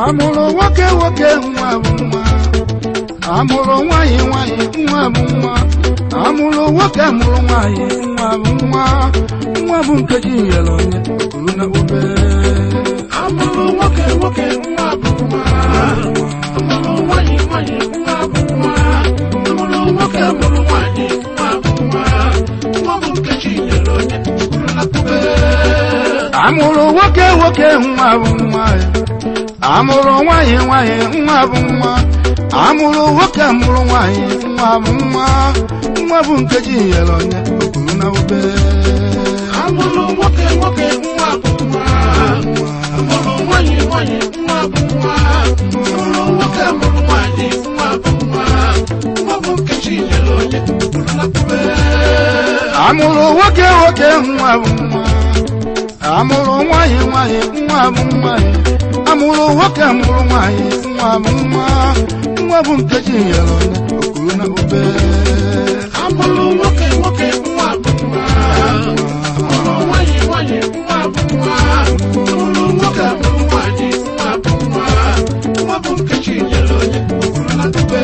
amụrụ nwoke nwoke nwa bụ nwa amụrụ nwanyị nwanyị nwa bụ nwa amụrụ nwoke amụrụ nwanyị nwa bụ nwa nwa bụ nkeji nyere onye kwuru na obe amụrụ nwoke nwoke nwa bụ nwa amụrụ nwanyị nwanyị nwa bụ nwa amụrụ nwoke amụrụ nwanyị nwa bụ nwa nwa bụ nkeji nyere onye kwuru na obe amụrụ nwoke nwoke nwa bụ nwa amụrụ nwanyị nwanyị nwa bụ nwa amụrụ nwoke amụrụ nwanyị nwa bụ nwa nwa bụ nkeji nyere onye kwuru na obe amụrụ nwoke nwoke nwa bụ nwa amụrụ nwanyị nwanyị nwa bụ nwa amụrụ nwoke amụrụ nwanyị nwa bụ nwa nwa bụ nkeji nyere onye kwuru na obe amụrụ nwoke nwoke nwa bụ nwa amụrụ nwanyị nwanyị nwa bụ nwa amụrụ nwoke amụrụ nwanyị nwa bụ nwa nwa bụ nkeji nyere onye kwuru na obe amụrụ nwoke nwoke nwa bụ nwa amụrụ nwanyị nwanyị nwa bụ nwa amụrụ nwoke amụrụ nwanyị nwa bụ nwa nwa bụ nkeji nyere onye kwuru na obe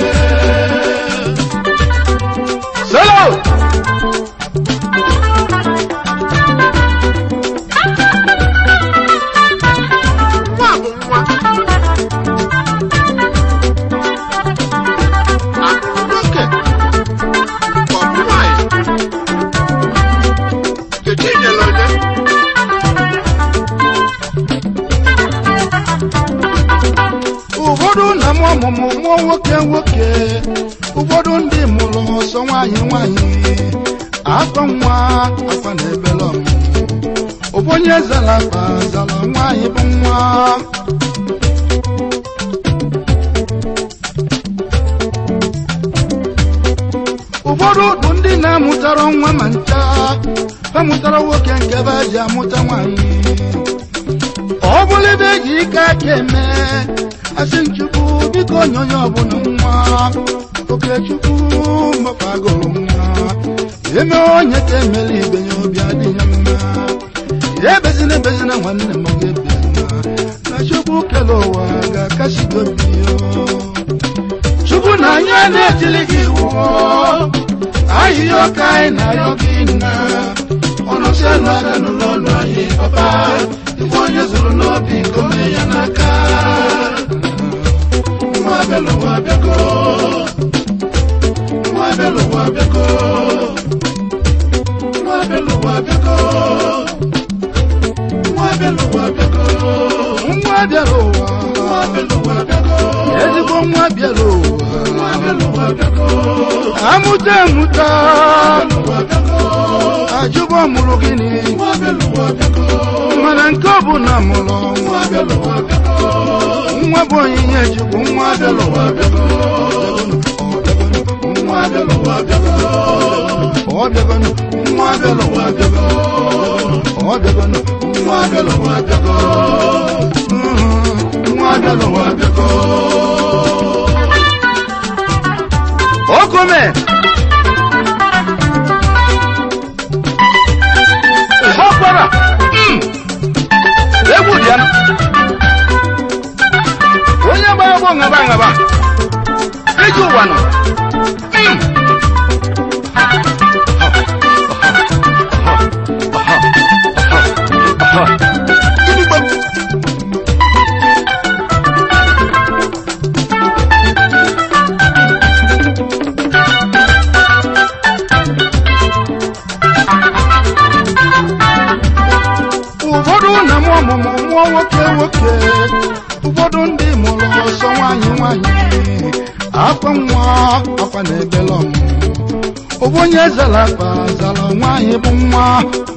solo ụfọdụ na ọmụmụ mụọ nwoke nwoke ụfọdụ ndị mụrụ ọsọ nwanyị nwanyị akwa nwa akwa na ebele ọmụmụ onye zara akpa zara nwanyị bụ nwa ụfọdụ bụ ndị na-amụtara nwa ma ncha amụtara nwoke nke ebe a ji amụta nwanyị ọ bụrụ ebe eji ike aka eme asị nchukwu biko onye onye ọbụla nwa Okechukwu mgbapagoro nwa eme onye ka emere ibe ya obi adịghị mma ebezina ebezina nwanne m ga-ebezina na Chukwu kele ụwa ga-akasi gị obi Chukwu na anyị na-etili gị iwu ahịhịa ọka anyị na-ayọ gị nna ọnọsi elu aka n'ụlọ ọnụ anyị papa ife onye zụrụ n'obi gome ya n'aka nwa bịalụ nwa bịago nwa bịalụ nwa bịago nwa bịalụ nwa bịago nwa bịalụ nwa bịago nwa bịalụ nwa bịalụ nwa bịago ezigbo nwa bịalụ nwa bịalụ nwa bịago amụta amụta ajụbọ mụrụ gịnị mana nke ọ bụ na mụrụ nwa bụ onyinye Chukwu nwa bịalụ nwa bịago nwa bịalụ nwa bịago ọ bịago nwa bịalụ nwa bịago ọ bịago nwa bịalụ nwa bịago nwa bịalụ nwa bịago okome ọkwara egwu dị ya onye gbara gbọ ngaba ngaba iji ụwa nọ nwoke nwoke ụfọdụ ndị mụrụ ọsọ nwanyị nwanyị akwa nwa akwa na ebele ọmụmụ onye zara akpa zara nwanyị bụ nwa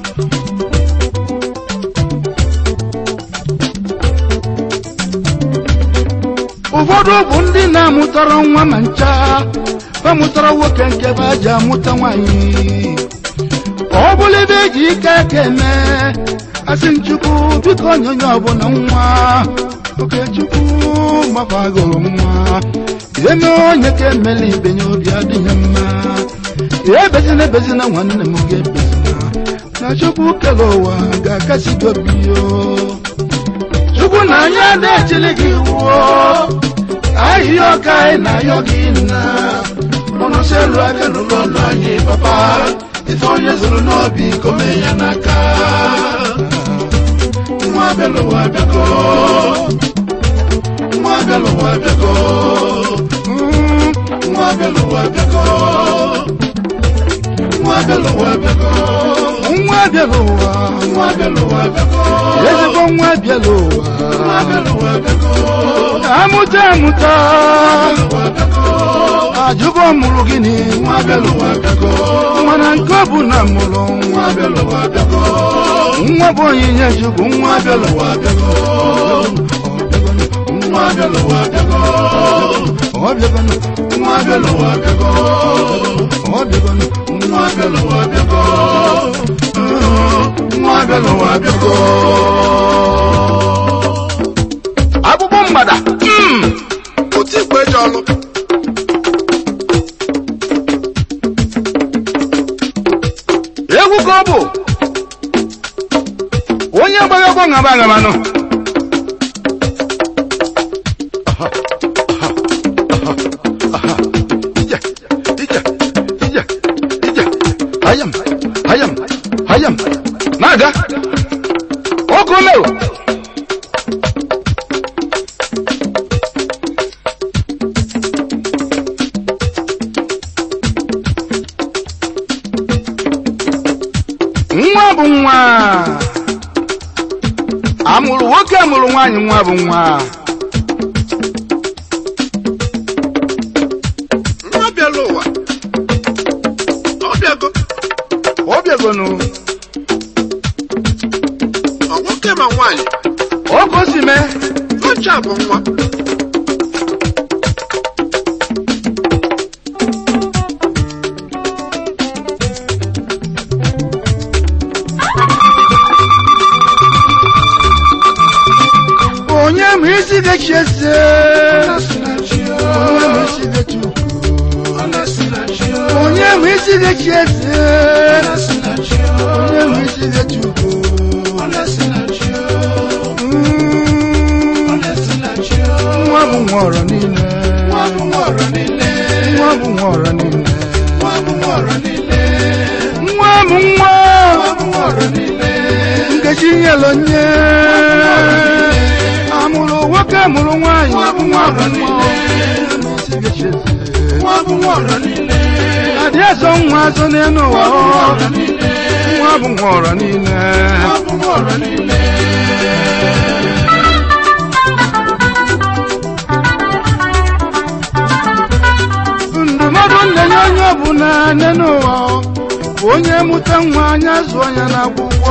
ụfọdụ bụ ndị na-amụtara nwa ma ncha amụtara nwoke nke ebe a ji amụta nwanyị ọ bụrụ ebe eji ike aka eme asị Chukwu biko onye onye ọbụla nwa Okechukwu mgbapagoro nwa eme onye ka emere ibe ya obi adịghị mma ebezina ebezina nwanne m ga-ebezina na Chukwu kele ụwa ga-akasi gị obi Chukwu na anyị de chiligi wo ayo kai na yogina ono selu abelu lolo anyi papa ifonye zulu nobi komenya naka mwabelo wabeko mwabelo wabeko mwabelo wabeko mwabelo wabeko mwabelo wabeko yeziko mwabelo wabeko amuta ajugo mulugini mwabelo wabeko mwana nkobu na mulo mwabelo wabeko mwabonye jugo mwabelo wabeko mwabelo wabeko mwabelo wabeko mwabelo wabeko abubu mbada oti gbejolu egwu ko bu onye gbara go ngaba ngaba no hayam naga okomeo nwa bụ nwa amụrụ nwoke amụrụ nwaanyị nwa bụ nwa nwa bịara ụwa ọ bịagonu nwoke ma nwaanyị ogo si mee oche bụ nwa onye ma isi ga-echi eze onye ma isi ga-echi eze onye ma isi ga-echi ugo nwa bụ nwa ọrọ niile nwa bụ nwa ọrọ niile nwa bụ nwa ọrọ niile nwa bụ nwa ọrọ niile nkechi nyelo nye amụrụ nwoke amụrụ nwaanyị nwa bụ nwa ọrọ niile nwa bụ nwa ọrọ niile adị azọ nwa azọ n'elu ụwa nwa bụ nwa ọrọ niile nwa bụ nwa ọrọ niile ndụmọdụ ndenye onye ọbụla n'elu ụwa onye mụta nwa anya zụọ ya n'akwụkwọ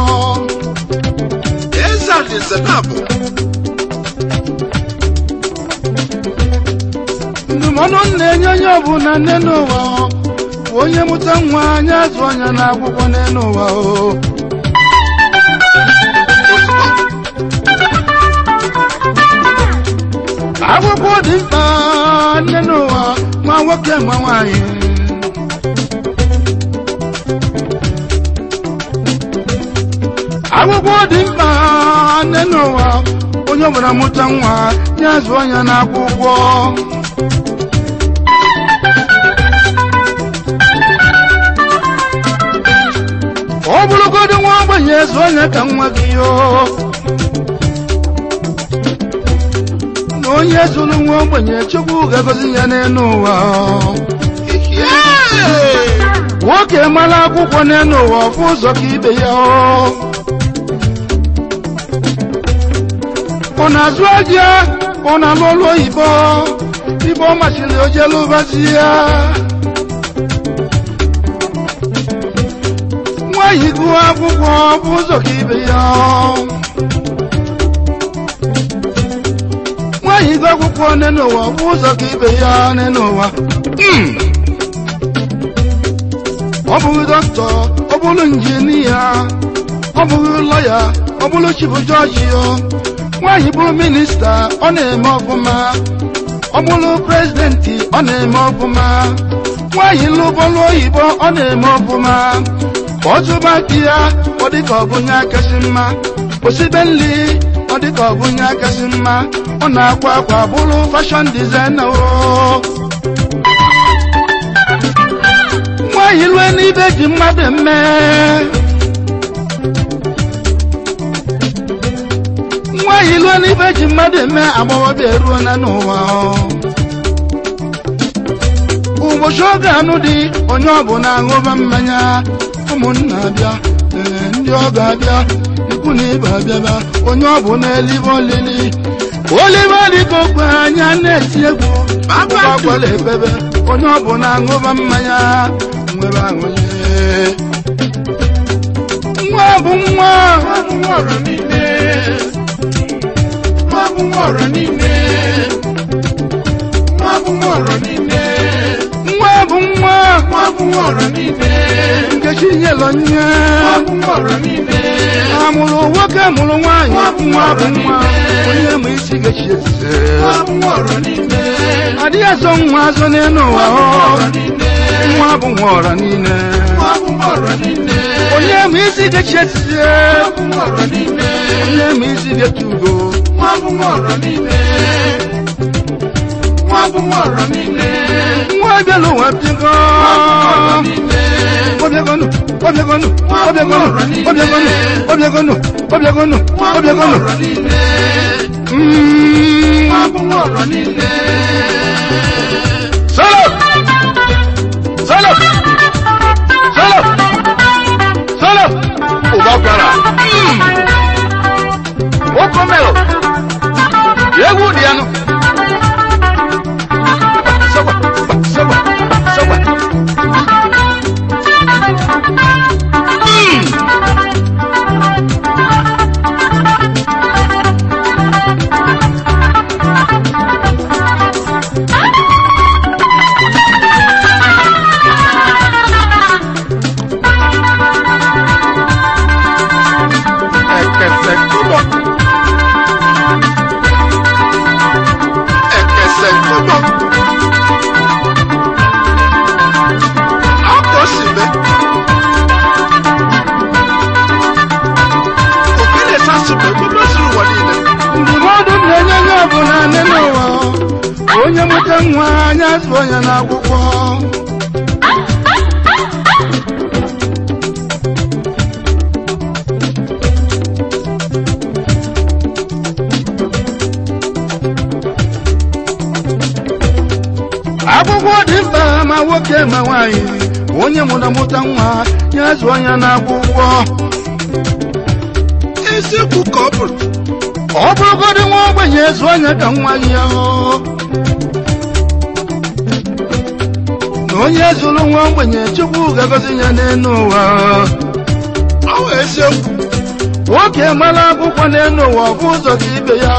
ndụmọdụ na-enye onye ọbụla n'elu ụwa onye mụta nwa anya zụọ ya n'akwụkwọ n'elu ụwa akwụkwọ dị mkpa n'elu ụwa nwa nwoke nwa nwaanyị akwụkwọ dị mkpa n'elu ụwa onye ọbụla mụta nwa ya zụọ ya n'akwụkwọ ọ bụrụgodị nwa ogbenye zụọ ya ka nwa gị na onye zụrụ nwa ogbenye Chukwu ga-agọzi ya n'elu ụwa nwoke mara akwụkwọ n'elu ụwa ọfụ ụzọ ka ibe ya ọ na-azụ aja ọ na-alụ ọrụ oyibo ibe ọ machiri ojelu ụbazi ya nwaanyị gụọ akwụkwọ ọfụ ụzọ ka ibe ya nwaanyị gụọ akwụkwọ n'elu ụwa ọfụ ụzọ ka ibe ya n'elu ụwa ọ bụghị dọkịta ọ bụrụ injinia ọ bụghị lọya ọ bụrụ chifu jọji nwaanyị bụrụ minista ọ na-eme ọfụma ọ bụrụ prezidenti ọ na-eme ọfụma nwaanyị lụbọlụ oyibo ọ na-eme ọfụma ọ zụba di ya ọ dịka ọ bụ onye akasị mma osibe nri ọ dịka ọ bụ onye akasị mma ọ na-akwa akwa bụrụ fashion designer nwaanyị lue n'ibe ji mmadụ eme nwaanyị lue n'ibe ji mmadụ eme agbọghọbịa eruo na n'ụwa ụbọchị oge anụ dị onye ọbụla aṅụba mmanya ụmụnna bịa ndị ọga abịa ikwu na ibe abịaba onye ọbụla elibe olili olive dịka okwe anya na-eti egwu akwala ekpebe onye ọbụla aṅụba mmanya nwere aṅụle nwa bụ nwa ọrụ niile nwa bụ ọrụ niile nwa bụ ọrụ niile nwa bụ nwa ọrụ niile nkechi nyelọ nye ọrụ niile amụrụ nwoke mụrụ nwaanyị nwa bụ nwa onye ma isi gechi etite ọrụ niile adịghị azọ nwa azọ n'elu ụwa nwa bụ nwa ọra niile ọrụ niile onye ma isi gechi etite ọrụ niile onye ma isi gechi ugo ọrụ niile ọrụ niile nwa bịala ụwa bịgo obiagonu obiagonu obiagonu obiagonu obiagonu obiagonu obiagonu ọrụ niile ọrụ niile solo solo solo solo ụba kwara okomelo egwu dị anụ sawa sawa sawa onye mụta nwa anya zụọ ya n'akwụkwọ akwụkwọ dị mkpa ma nwoke ma nwaanyị onye mụta nwa ya zụọ ya n'akwụkwọ eziokwu ka ọ bụrụ ọ bụrụgodị nwa ogbenye zụọ ya ka nwa gị ahụ na onye zụrụ nwa ogbenye Chukwu ga-agọzi ya n'elu ụwa ọ bụ eziokwu nwoke mara akwụkwọ n'elu ụwa ọ bụ ụzọ ka ibe ya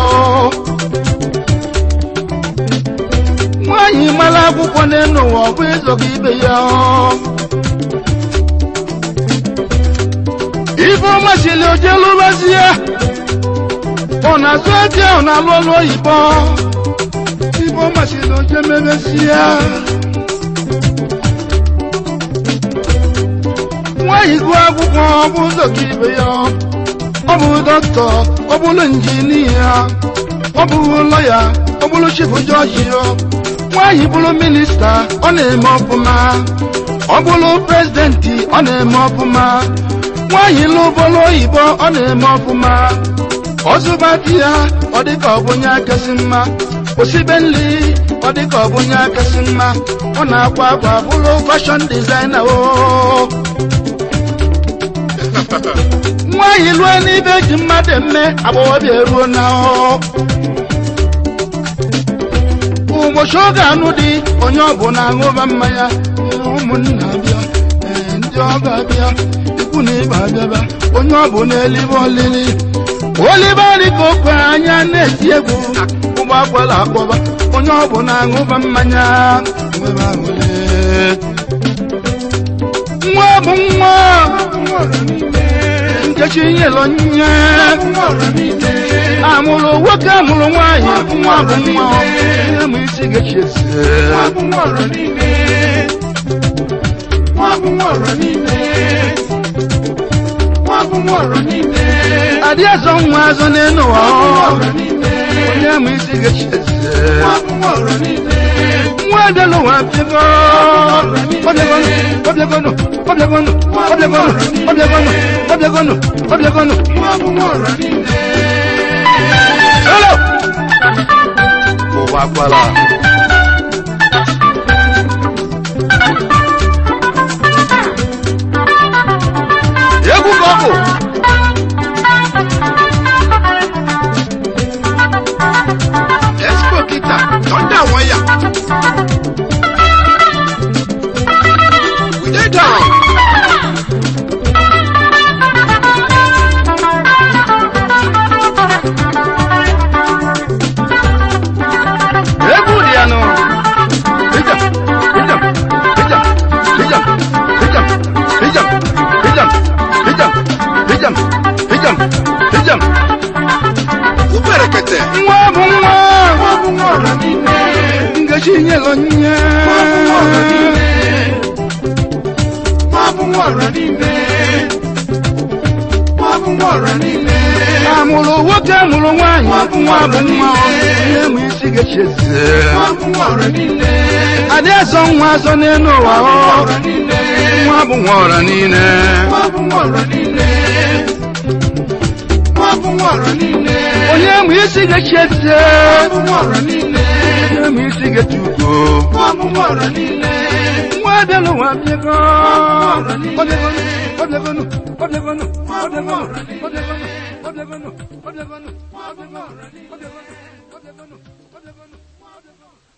nwaanyị mara akwụkwọ n'elu ụwa ọ bụ ụzọ ka ibe ya ibe ọma sili oje lụbazie ọ na-azụ eke ọ na-alụ ọlụ oyibo ibe ọma sili oje mebezie nwaanyị gụọ akwụkwọ ọ bụ ụzọ ka ibe ya ọ bụ dọkịta ọ bụrụ injinia ọ bụrụ lọya ọ bụrụ chifu jọji nwaanyị bụrụ minista ọ na-eme ọfụma ọ bụrụ prezidenti ọ na-eme ọfụma nwaanyị lụbọrọ oyibo ọ na-eme ọfụma ọzụba di ya ọ dịka ọ bụ onye akasị mma osibe nri ọ dịka ọ bụ onye akasị mma ọ na-akwa akwa bụrụ fashion designer nwaanyị lụọ n'ibe ji mmadụ eme agbọghọbịa eruo na ụbọchị oge anụ dị onye ọbụla aṅụba mmanya ụmụnna bịa ndị ọga bịa ikwu na ibe abịaba onye ọbụla elibe olili olibe dịka okwe anya na-eti egwu ụgbọ akwala akpọba onye ọbụla aṅụba mmanya nwere aṅụle nwa bụ nwa nkechi nyelọ nye amụrụ nwoke amụrụ nwaanyị nwa bụ nwa onye ma isi gechi esi Adia song was on in the wall. Yeah, me see a chest. What the low up to go? What they're gonna, what they're gonna, what they're gonna, what they're gonna, what they're gonna, what they're gonna, what they're gonna. Hello! Wapala. Yebu Gogo. Esco Kita, Tonda Waya. We did down. What